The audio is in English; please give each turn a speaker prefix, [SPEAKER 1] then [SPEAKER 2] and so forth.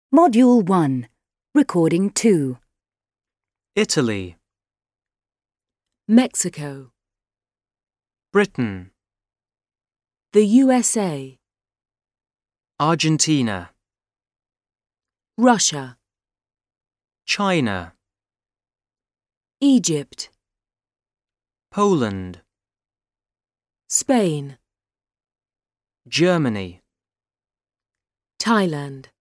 [SPEAKER 1] Module 1, Recording 2.
[SPEAKER 2] Italy,
[SPEAKER 3] Mexico,
[SPEAKER 2] Britain,
[SPEAKER 3] the USA,
[SPEAKER 2] Argentina,
[SPEAKER 3] Russia,
[SPEAKER 2] China,
[SPEAKER 3] Egypt,
[SPEAKER 2] Poland,
[SPEAKER 3] Spain,
[SPEAKER 2] Germany,
[SPEAKER 3] Thailand.